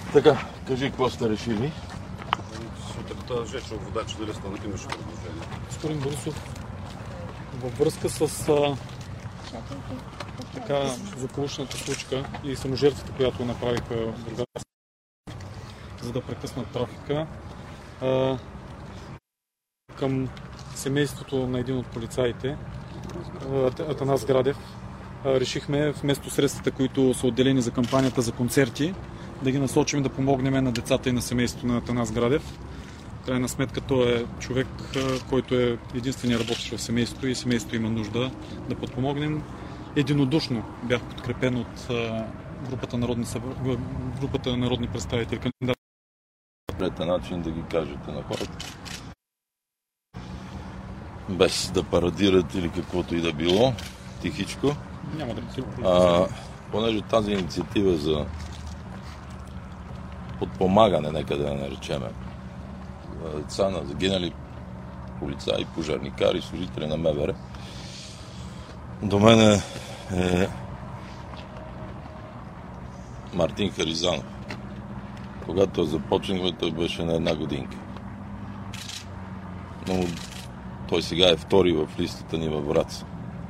Така, кажи какво сте решили? Сутринта Жечо водач дали станат имаше предложение. Господин Борисов, във връзка с така злополучната случка и саможертвата, която направиха в Бургас, за да прекъснат трафика, към семейството на един от полицаите, Атанас Градев, решихме вместо средствата, които са отделени за кампанията за концерти, да ги насочим да помогнем на децата и на семейството на Атанас Градев. В крайна сметка той е човек, който е единственият работещ в семейството и семейството има нужда да подпомогнем. Единодушно бях подкрепен от групата народни представители. Трета начин да ги кажете на хората. Без да парадират или каквото и да било, тихичко. Няма да понеже тази инициатива за подпомагане, нека да я наречеме, деца на загинали полицаи, пожарникари, служители на МВР, до мен е Мартин Харизанов. Когато започнахме, той беше на 1 годинка. Но той сега е втори в листата ни във Враца.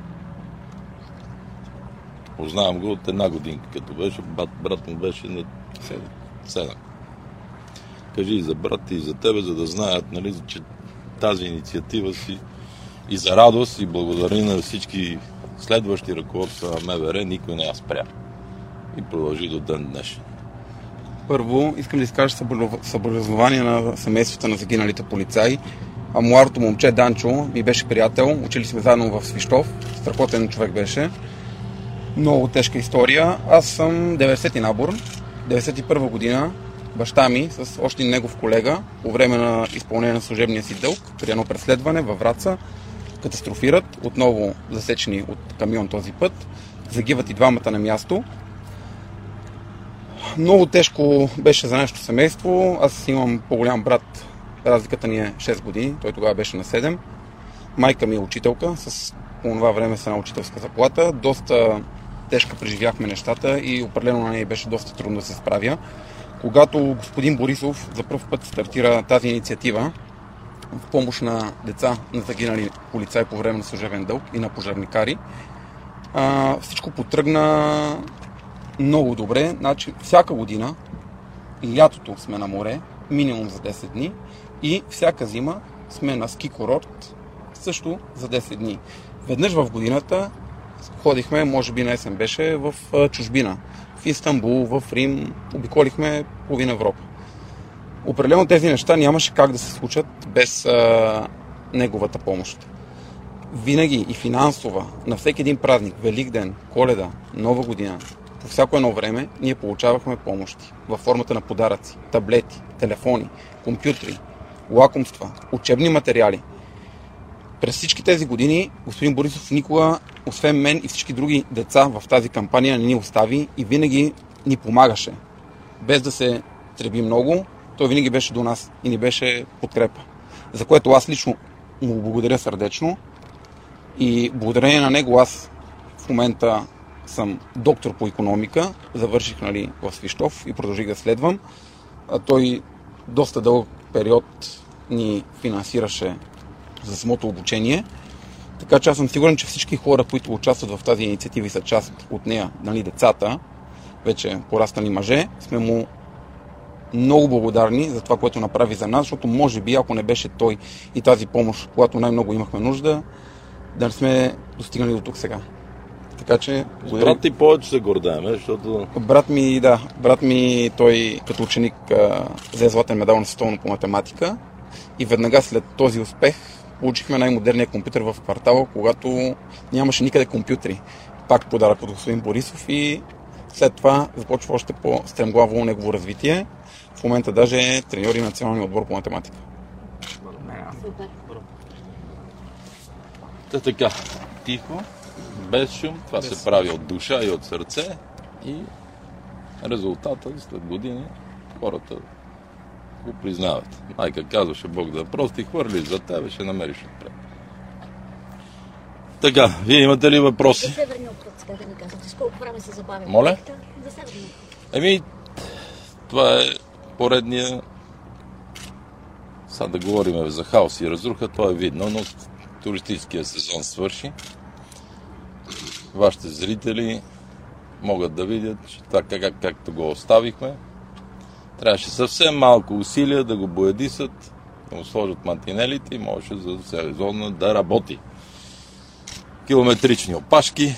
Познавам го от 1 годинка, като беше, брат му беше на 7. Кажи и за брат, и за тебе, за да знаят, нали, че тази инициатива си и за радост, и благодаря на всички следващи ръководства на МВР, никой не я спря. И продължи до ден днешен. Първо, искам да изкажа съболезнования на семействата на загиналите полицаи. А младото момче Данчо ми беше приятел. Учили сме заедно в Свищов. Страхотен човек беше. Много тежка история. Аз съм 90-ти набор. 91-а година баща ми с още негов колега по време на изпълнение на служебния си дълг при едно преследване във Враца катастрофират. Отново засечени от камион този път. Загиват и двамата на място. Много тежко беше за нашето семейство. Аз имам по-голям брат. Разликата ни е 6 години. Той тогава беше на 7. Майка ми е учителка. По това време с една учителска заплата. Доста тежко преживяхме нещата и определено на нея беше доста трудно да се справя. Когато господин Борисов за пръв път стартира тази инициатива в помощ на деца на загинали полицаи по време на служебен дълг и на пожарникари, всичко потръгна много добре. Значи, всяка година и лятото сме на море, минимум за 10 дни, и всяка зима сме на ски курорт също за 10 дни. Веднъж в годината ходихме, може би на есен беше, в чужбина. В Истанбул, в Рим, обиколихме половина Европа. Определено тези неща нямаше как да се случат без неговата помощ. Винаги и финансова, на всеки един празник, Великден, Коледа, Нова година, по всяко едно време ние получавахме помощи във формата на подаръци, таблети, телефони, компютри, лакомства, учебни материали. През всички тези години господин Борисов никога, освен мен и всички други деца в тази кампания, не ни остави и винаги ни помагаше. Без да се треби много, той винаги беше до нас и ни беше подкрепа. За което аз лично му благодаря сърдечно и благодарение на него аз в момента съм доктор по икономика, завърших в Свищов и продължих да следвам. Той доста дълъг период ни финансираше за самото обучение, така че аз съм сигурен, че всички хора, които участват в тази инициатива и са част от нея, децата, вече пораснали мъже, сме му много благодарни за това, което направи за нас, защото може би, ако не беше той и тази помощ, когато най-много имахме нужда, да не сме достигнали до тук сега. Така че... Брат ти повече се гордеем, защото... Брат ми, той като ученик взе златен медал на световно по математика и веднага след този успех получихме най-модерния компютър в квартала, когато нямаше никъде компютри. Пак подарък от господин Борисов и след това започва още по-стремглаво негово развитие. В момента даже е треньор и националния отбор по математика. Така, тихо, без шум, това се прави от душа и от сърце и резултата след години хората го признават. Майка казваше Бог да прости, хвърли за тебе, ще намериш отпред. Така, вие имате ли въпроси? Да се върне от сега да ни казвате, с колко време се забавя? Моля? Да се върне. това е поредния. Сега да говорим за хаос и разруха, това е видно, но туристическия сезон свърши. Вашите зрители могат да видят, че това както го оставихме, трябваше съвсем малко усилия да го боядисат, да му сложат мантинелите и можеше за сезона да работи. Километрични опашки,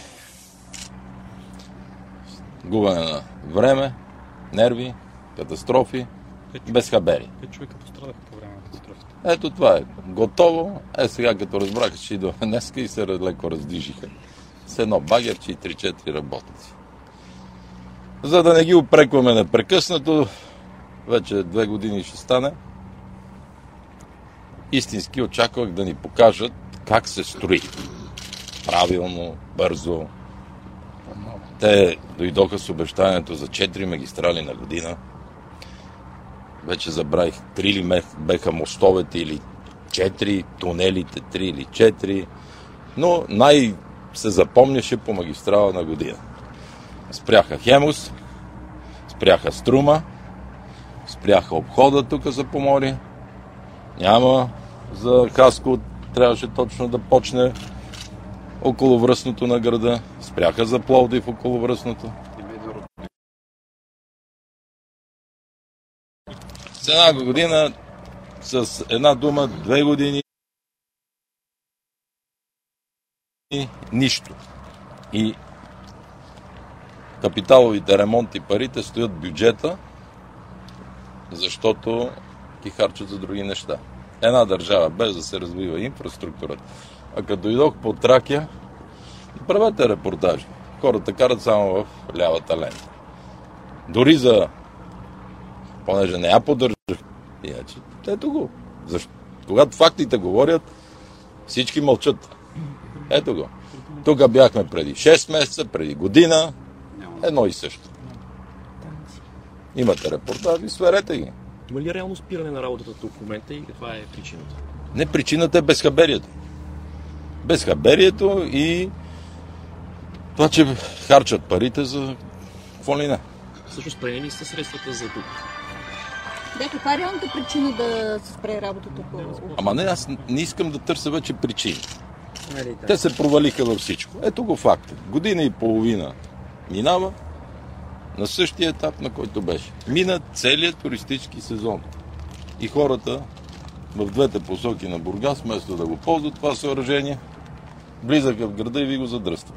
губене на време, нерви, катастрофи, без хабери. 5 човека пострадаха по време на катастрофите. Ето това е. Готово. Сега като разбраха, че идваме днеска и се леко раздвижиха. С едно багерче и 3-4 работници. За да не ги упрекваме непрекъснато, вече 2 години ще стане, истински очаквах да ни покажат как се строи. Правилно, бързо. Те дойдоха с обещанието за 4 магистрали на година. Вече забравих 3 ли беха мостовете или 4, тунелите 3 или 4. Но се запомняше по магистрала на година. Спряха Хемус, спряха Струма, спряха обхода тук за Поморие. Няма за Хаско, трябваше точно да почне околовръстното на града. Спряха за Пловдив околовръстното. С една година, с една дума, 2 години и нищо. И капиталовите ремонти, парите стоят в бюджета, защото ги харчат за други неща. Една държава, без да се развива инфраструктурата. А като дойдох по Тракия, правете репортажи. Хората карат само в лявата лента. Дори понеже не я поддържах, иначе, ето го. Защо? Когато фактите говорят, всички мълчат. Ето го. Тук бяхме преди 6 месеца, преди година, едно и също. Имате репортажи, сверете ги. Има ли реално спиране на работата тук в момента и каква е причината? Не, причината е безхаберието. Безхаберието и това, че харчат парите за какво ли не. Всъщност спрени ли сте средствата за тук? Да, каква е реалната причина да се спре работата по... Ама не, аз не искам да търся вече причини. Те се провалиха във всичко. Ето го факта. Година и половина минава на същия етап, на който беше. Мина целият туристически сезон. И хората в двете посоки на Бургас, вместо да го ползват това съоръжение, влизаха в града и ви го задръстваха.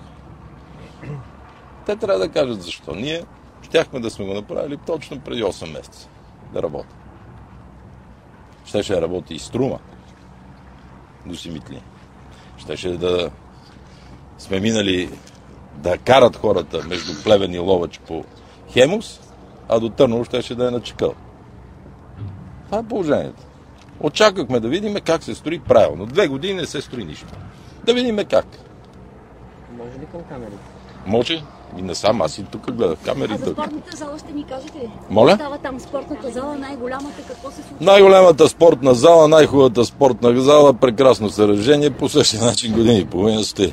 Те трябва да кажат защо. Ние щяхме да сме го направили точно преди 8 месеца да работи. Щеше да работи и Струма до Симитли. Щеше да сме минали да карат хората между Плевен и Ловеч по Хемус, а до Търново щеше да е на Чакъл. Това е положението. Очаквахме да видим как се строи правилно. 2 години не се строи нищо. Да видим как. Може ли към камерите? Може. И не сам, аз и тук гледах камерите. А за спортната зала ще ни кажете ли? Моля? Става там спортната зала, най-голямата, какво се случва? Най-голямата спортна зала, най-хубавата спортна зала, прекрасно съоръжение, по същия начин години и половина стои.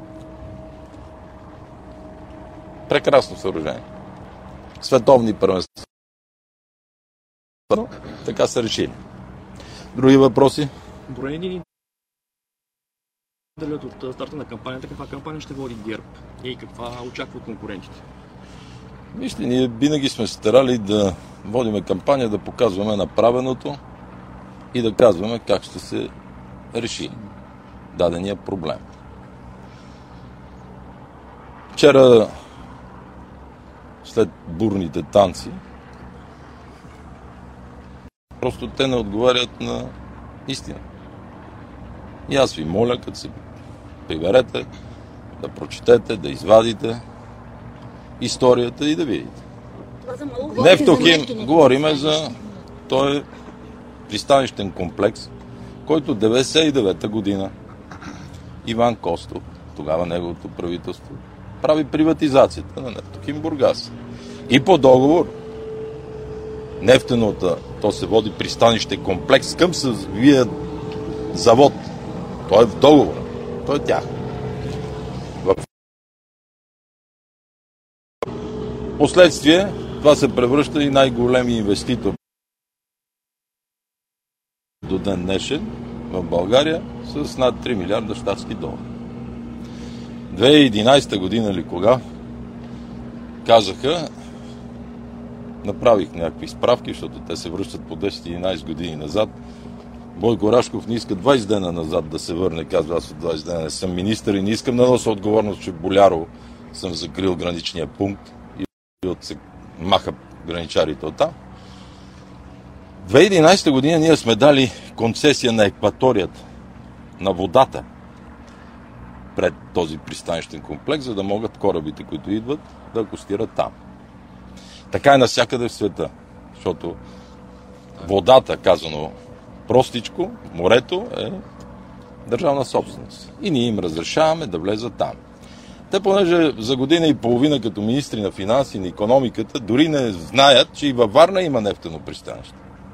Прекрасно съоръжение. Световни първенства. Така са решили. Други въпроси? Броени ли от старта на кампанията, каква кампания ще води ГЕРБ и каква очаква конкурентите? Вижте, ние винаги сме старали да водиме кампания, да показваме направеното и да казваме как ще се реши дадения проблем. Вчера, след бурните танци, просто те не отговарят на истина. И аз ви моля, като се приберете, да прочетете, да извадите историята и да видите. Нефтохим, говориме за този пристанищен комплекс, който 1999 година Иван Костов, тогава неговото правителство, прави приватизацията на Нефтохим Бургас. И по договор нефтеното, то се води пристанище комплекс към съзвия завод. Той е в договора. Той е тях. Последствие това се превръща и най-големи инвеститор до ден днешен в България с над 3 милиарда щатски долари. 2011 година или кога казаха, направих някакви справки, защото те се връщат по 10-11 години назад. Бойко Рашков не иска 20 дена назад да се върне, казва, аз от 20 дена не съм министър и не искам да нося отговорност, че Болярово съм закрил граничния пункт и се маха граничарите оттам. 2011 година ние сме дали концесия на екваторията, на водата пред този пристанищен комплекс, за да могат корабите, които идват, да акостират там. Така е навсякъде в света, защото водата, казано простичко, морето е държавна собственост. И ние им разрешаваме да влезат там. Те, понеже за година и половина като министри на финанси и на икономиката, дори не знаят, че и във Варна има нефтено пристанище.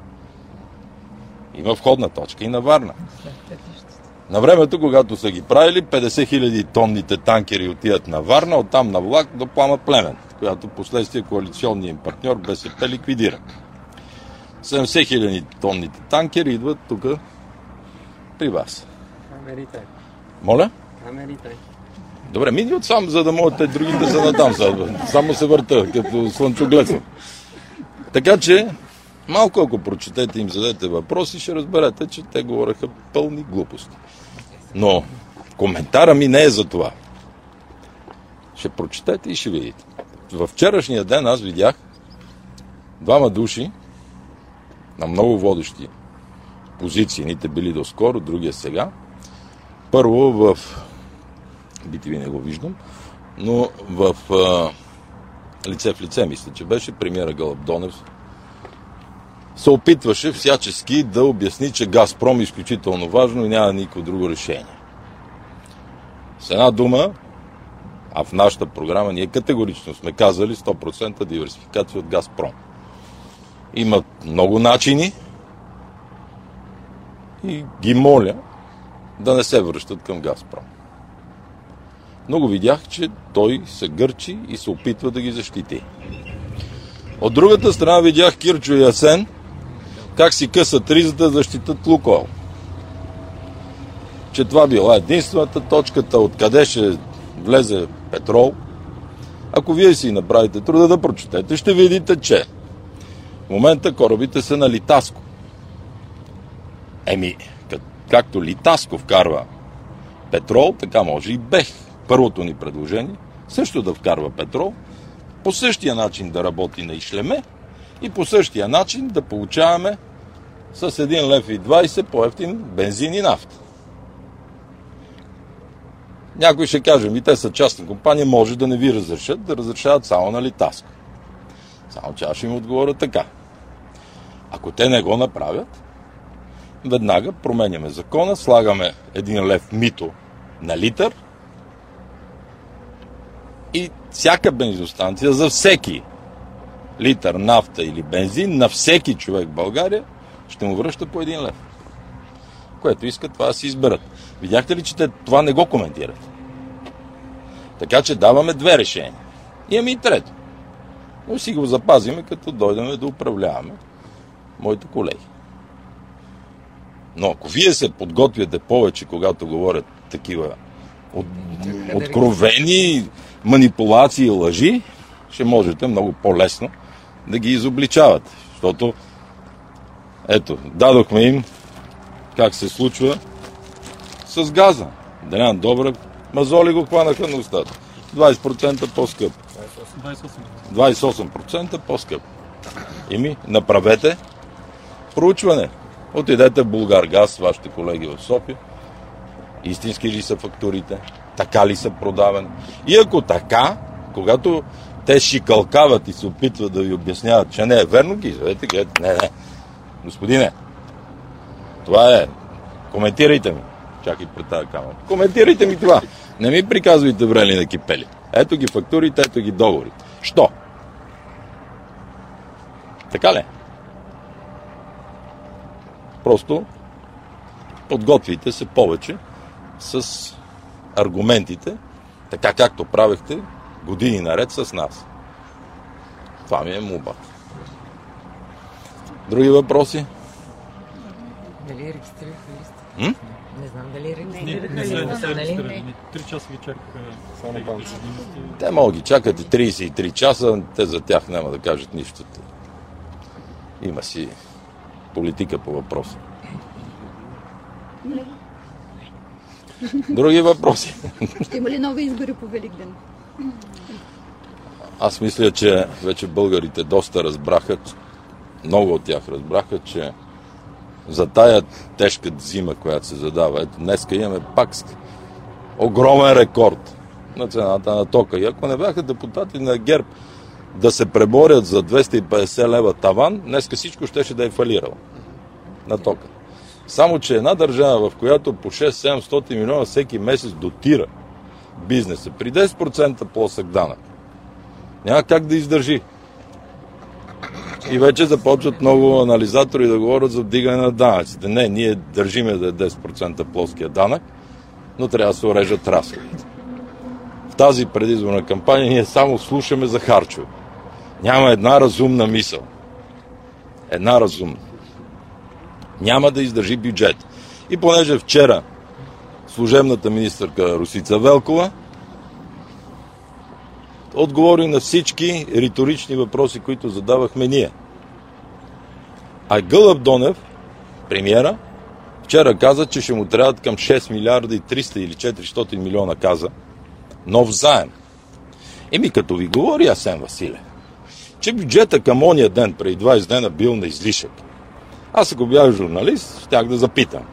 Има входна точка и на Варна. На времето, когато са ги правили, 50 000 тонните танкери отиват на Варна, оттам на влак до Плана Племен, която последствие коалиционният им партньор БСП ликвидира. 70 000 тонните танкери идват тук при вас. Камерите. Моля? Камерите. Добре, мини отсам, за да могат другите са надам. Само се върта, като слънчоглед. Така че, малко ако прочетете им зададете въпроси, ще разберете, че те говореха пълни глупости. Но коментара ми не е за това. Ще прочетете и ще видите. Във вчерашния ден аз видях двама души на много водещи позиции. Ните били доскоро, другия сега. Първо в BTV не го виждам, но в лице в лице, мисля, че беше премиера Гълъб Донев, се опитваше всячески да обясни, че Газпром е изключително важно и няма никакво друго решение. С една дума, а в нашата програма ние категорично сме казали 100% диверсификация от Газпром. Имат много начини и ги моля да не се връщат към Газпром. Много видях, че той се гърчи и се опитва да ги защити. От другата страна видях Кирчо и Асен как си късат ризата да защитат Лукойл. Че това била единствената точката, откъде ще влезе петрол. Ако вие си направите труда да прочетете, ще видите, че в момента корабите са на Литаско. Както Литаско вкарва петрол, така може и БЕХ. Първото ни предложение също да вкарва петрол, по същия начин да работи на Ишлеме и по същия начин да получаваме с 1,20 лв. По-евтин бензин и нафта. Някой ще каже, те са частна компания, може да не ви разрешат, да разрешават само на Литаско. Само че аз ще им отговоря така. Ако те не го направят, веднага променяме закона, слагаме 1 лев мито на литър и всяка бензиностанция за всеки литър нафта или бензин на всеки човек в България ще му връща по 1 лев. Което искат това да си изберат. Видяхте ли, че те това не го коментират? Така че даваме две решения. Имаме и трето. Но си го запазиме, като дойдем да управляваме моите колеги. Но ако вие се подготвяте повече, когато говорят такива откровени манипулации и лъжи, ще можете много по-лесно да ги изобличавате. Защото, ето, дадохме им как се случва с газа. Делян Добрев, мазоли го хванаха на устата. 20% по-скъп. 28% по-скъп. Направете проучване. Отидете в Булгаргаз, вашите колеги в София. Истински ли са фактурите? Така ли са продавани? И ако така, когато те шикалкават и се опитват да ви обясняват, че не е верно, ги изведете, кажете, не, господине, това е, коментирайте ми. Чакай пред тази камера. Коментирайте ми това. Не ми приказвайте врели на кипели. Ето ги фактурите, ето ги договорите. Що? Така ли? Просто подготвите се повече с аргументите, така както правехте години наред с нас. Това ми е молбата. Други въпроси? Дали регистрираха листа? Не знам дали Не регистрираха са листа, нали? регистрирани. 3 часа ги чакаха. Те могат ги чакат и 33 часа, те за тях няма да кажат нищо. Има си политика по въпроса. Други въпроси? Ще има ли нови избори по Великден? Аз мисля, че вече българите доста разбраха, много от тях разбраха, че за тая тежка зима, която се задава, ето днеска имаме пак огромен рекорд на цената на тока. И ако не бяха депутати на ГЕРБ да се преборят за 250 лева таван, днеска всичко щеше да е фалирало на тока. Само, че една държава, в която по 6-700 милиона всеки месец дотира бизнеса, при 10% плосък данък, няма как да издържи. И вече започват много анализатори да говорят за вдигане на данъците. Не, ние държиме да е 10% плоския данък, но трябва да се урежат разходите. В тази предизборна кампания ние само слушаме за харчове. Няма една разумна мисъл. Една разумна. Няма да издържи бюджет. И понеже вчера служебната министърка Росица Велкова отговори на всички риторични въпроси, които задавахме ние. А Гълъб Донев, премиера, вчера каза, че ще му трябват към 6 милиарда и 300 или 400 милиона, каза, нов заем. Еми като ви говори Асен Василев, че бюджета към ония ден, преди 20 дена, бил на излишък. Аз ако бях журналист, щях да запитам.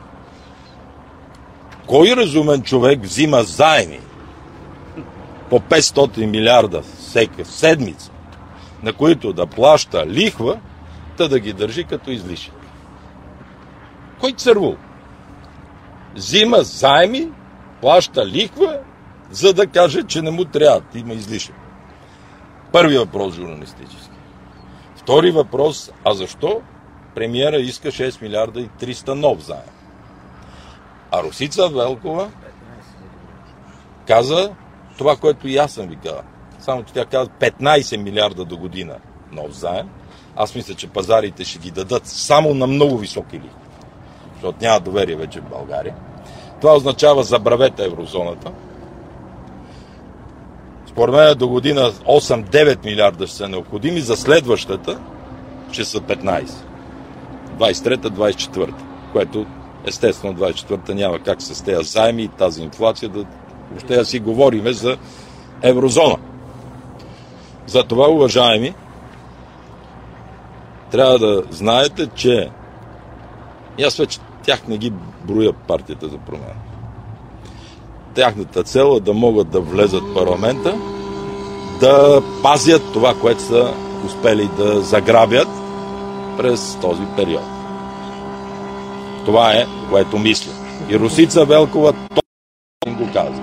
Кой разумен човек взима заеми по 500 милиарда всека седмица, на които да плаща лихва, да ги държи като излишък? Кой цървул? Взима заеми, плаща лихва, за да каже, че не му трябва, има излишък. Първи въпрос журналистически. Втори въпрос, а защо премиера иска 6 милиарда и 300 нов заем? А Росица Велкова каза това, което и аз съм ви казал. Само че тя каза 15 милиарда до година нов заем. Аз мисля, че пазарите ще ги дадат само на много високи лихви, защото няма доверие вече в България. Това означава забравете еврозоната. Според мен до година 8-9 милиарда ще са необходими, за следващата ще са 15. 23-24, което естествено 24-та няма как с тези заеми и тази инфлация да въобще да си говориме за еврозона. Затова, уважаеми, трябва да знаете, че и аз вече тях не ги броя партията за промяна. Тяхната цел е да могат да влезат в парламента, да пазят това, което са успели да заграбят през този период. Това е, което мисля. И Росица Велкова точно го казва.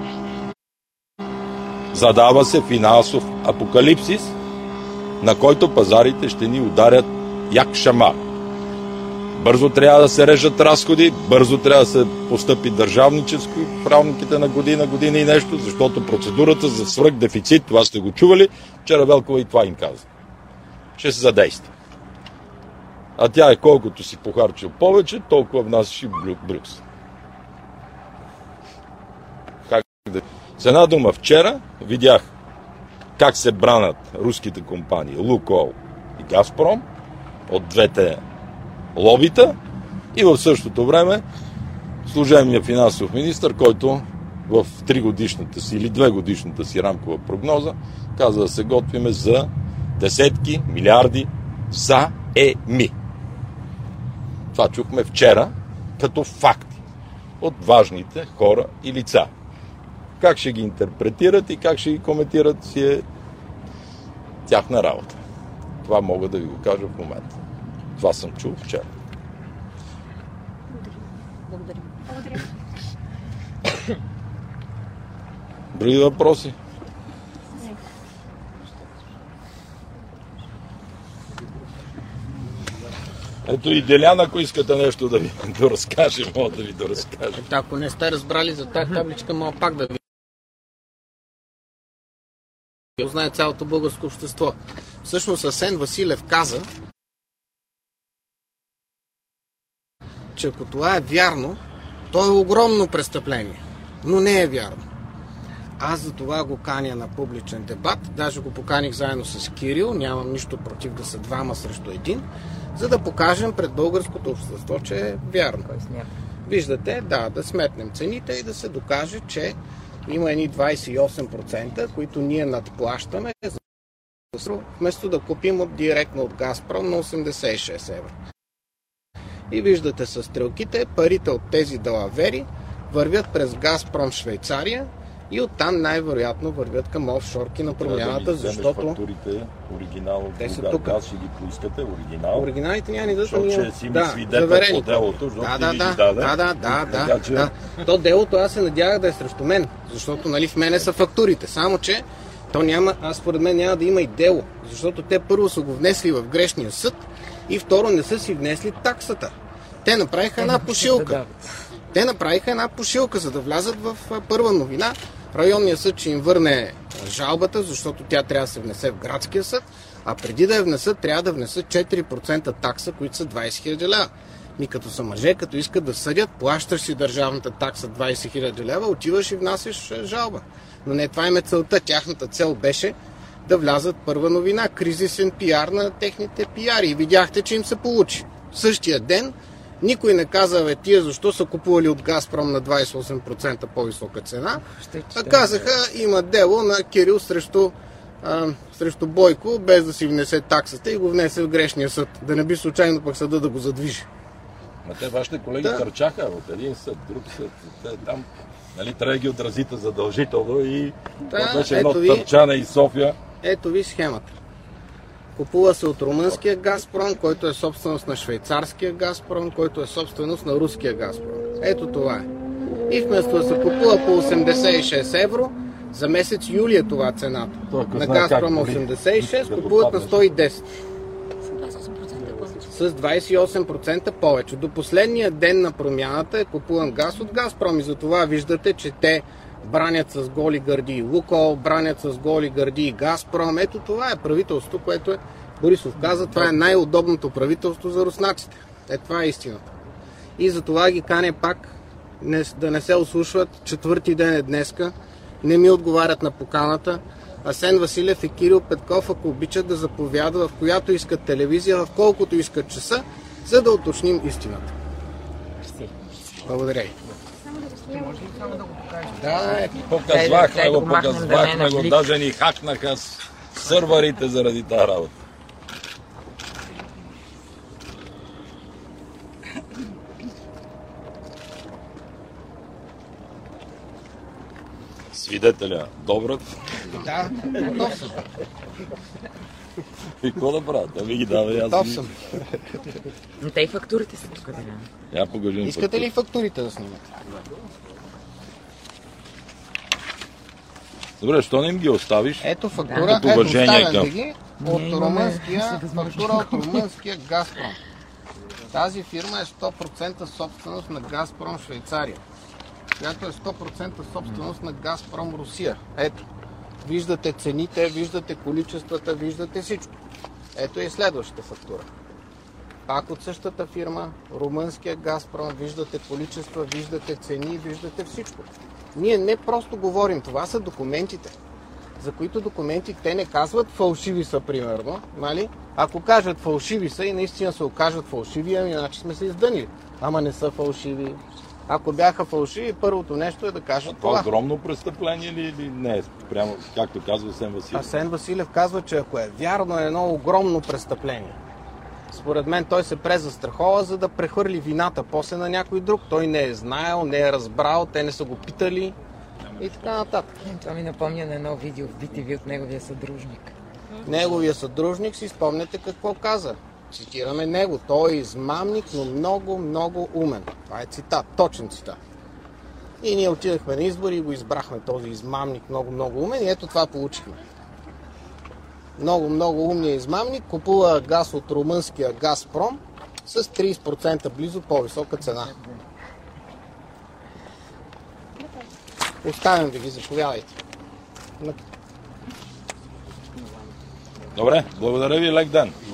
Задава се финансов апокалипсис, на който пазарите ще ни ударят як шамар. Бързо трябва да се режат разходи, бързо трябва да се постъпи държавническо в рамките на година и нещо, защото процедурата за свръхдефицит, това сте го чували, вчера Велкова и това им каза. Ще се задейства. А тя е колкото си похарчил повече, толкова внасяш и Брюксел. С една дума, вчера видях как се бранят руските компании Лукойл и Газпром от двете лобита и в същото време служебният финансов министър, който в 3-годишната си или 2-годишната си рамкова прогноза каза да се готвиме за десетки милиарди заеми. Това чухме вчера като факти от важните хора и лица. Как ще ги интерпретират и как ще ги коментират си е тяхна работа. Това мога да ви го кажа в момента. Това съм чул вчера. Благодаря. Други въпроси? Ето и Делян, ако искате нещо да ви доразкаже, мога да ви доразкажа. Ако не сте разбрали за тази табличка, мога пак да ви знае цялото българско общество. Всъщност Асен Василев каза, че ако това е вярно, то е огромно престъпление. Но не е вярно. Аз за това го каня на публичен дебат, даже го поканих заедно с Кирил, нямам нищо против да са двама срещу един, за да покажем пред българското общество, че е вярно. Виждате, да сметнем цените и да се докаже, че има едни 28%, които ние надплащаме, вместо да купим директно от Газпром на 86 евро. И виждате със стрелките, парите от тези далавери вървят през Газпром Швейцария и оттам най-вероятно вървят към офшорки на промяната, защото... фактурите, оригинал, те са тук. Газ ще ги поискате, оригинал. Оригиналите няма ни да защото ние... си ми свидетел по делото, Да. То делото аз се надявах да е срещу мен, защото в мене са фактурите, само че то няма, според мен няма да има и дело, защото те първо са го внесли в грешния съд и второ не са си внесли таксата. Те направиха една пошилка. За да влязат в първа новина. Районният съд ще им върне жалбата, защото тя трябва да се внесе в градския съд, а преди да я внесат, трябва да внесат 4% такса, които са 20 000 лева. Като са мъже, като искат да съдят, плащаш си държавната такса 20 000 лева, отиваш и внасяш жалба. Но не това им е целта. Тяхната цел беше да влязат първа новина, кризисен пиар на техните пиари. И видяхте, че им се получи. Същия ден никой не каза, тия защо са купували от Газпром на 28% по-висока цена. А казаха, има дело на Кирил срещу Бойко, без да си внесе таксата и го внесе в грешния съд. Да не би случайно пък съда да го задвижи. Те вашите колеги търчаха от един съд, друг съд. Там трябва да ги отразите задължително и това беше едно търчане и София. Ето ви схемата. Купува се от румънския Газпром, който е собственост на швейцарския Газпром, който е собственост на руския Газпром. Ето това е. И вместо да се купува по 86 евро, за месец юли е това цената. На Газпром 86, купуват на 110. С 28% повече. До последния ден на промяната е купуван газ от Газпром и затова виждате, че те бранят с голи гърди Лукойл, бранят с голи гърди Газпром. Ето това е правителство, което е, Борисов каза, това е най-удобното правителство за руснаците. Това е истината. И затова ги каня пак да не се ослушват. Четвърти ден е днеска. Не ми отговарят на поканата. Асен Василев и Кирил Петков, ако обичат да заповядат в която искат телевизия, в колкото искат часа, за да уточним истината. Благодаря ви. Показвахме го, даже ни хакнаха сървърите заради тази работа. Свидетеля Добрат. Да, готов съм. И какво да правя? Да ми ги дава и аз. Готов съм. Но те и фактурите са тук, да. Я покажи. Искате ли фактурите да снимате? Добре, що не им ги оставиш? Ето фактура, ето оставям да ги от румънския Газпром. Тази фирма е 100% собственост на Газпром Швейцария, която е 100% собственост на Газпром Русия. Ето, виждате цените, виждате количествата, виждате всичко. Ето и следващата фактура. Пак от същата фирма, румънския Газпром, виждате количества, виждате цени, виждате всичко. Ние не просто говорим, това са документите, за които документи те не казват фалшиви са, примерно, нали? Ако кажат фалшиви са и наистина се окажат фалшиви, иначе сме се издънили. Ама не са фалшиви. Ако бяха фалшиви, първото нещо е да кажат това. Това огромно престъпление или не? Прямо, както казва Асен Василев. Асен Василев казва, че ако е вярно, е едно огромно престъпление. Според мен той се презастрахова, за да прехвърли вината после на някой друг. Той не е знаел, не е разбрал, те не са го питали и така нататък. Това ми напомня на едно видео в BTV от неговия съдружник. Неговия съдружник, си спомняте какво каза. Цитираме него. Той е измамник, но много, много умен. Това е цитат, точен цитат. И ние отидахме на избори и го избрахме този измамник, много, много умен и ето това получихме. Много, много умният измамник купува газ от румънския Газпром с 30% близо по-висока цена. Оставям ви ги, заповядайте. Добре, благодаря ви, лек ден.